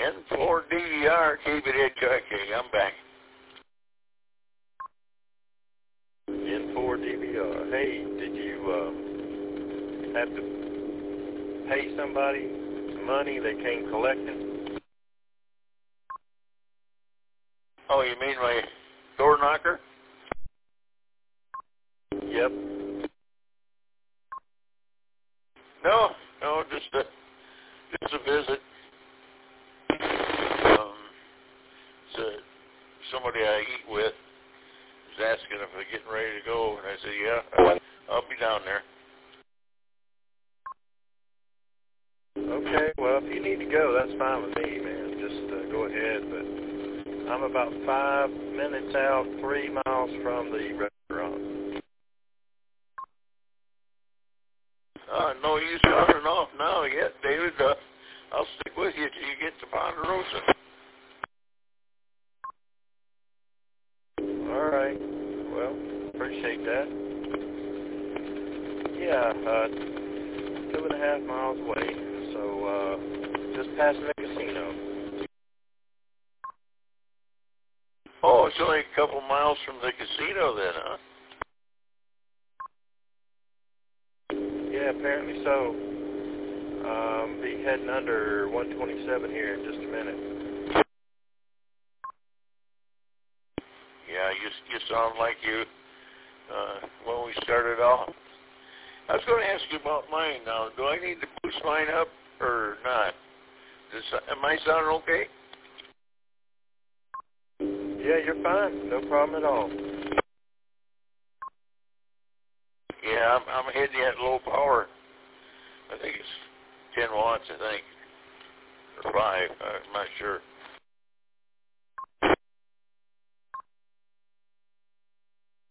N4DVR, keep it hitchhiking. I'm back. N4DVR. Hey, did you have to pay somebody money they came collecting? Oh, you mean my door knocker? Yep. No, just a visit. So somebody I eat with was asking if I'm getting ready to go, and I said, yeah, I'll be down there. Okay, well, if you need to go, that's fine with me, man. Just go ahead, but I'm about 5 minutes out, 3 miles from the restaurant. No use running off now yet, David. I'll stick with you till you get to Ponderosa. All right. Well, appreciate that. Yeah, 2.5 miles away, so just passing the casino. Oh, it's only a couple miles from the casino then, huh? Yeah, apparently so. Be heading under 127 here in just a minute. Yeah, you sound like you when we started off. I was going to ask you about mine now. Do I need to boost mine up or not? Am I sounding okay? Yeah, you're fine. No problem at all. Yeah, I'm hitting at low power. I think it's 10 watts, I think, or 5. I'm not sure.